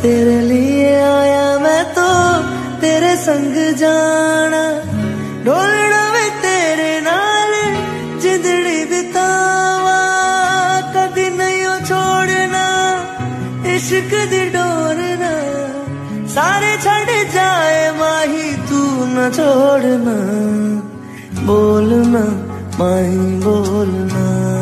तेरे लिए आया मैं तो तेरे संग जाना, डोलना वे तेरे नाल जिंदड़ी बितावा, कदी नहीं छोड़ना इश्क दी डोरना, सारे छड़ जाए माही तू न छोड़ना, बोलना माही बोलना।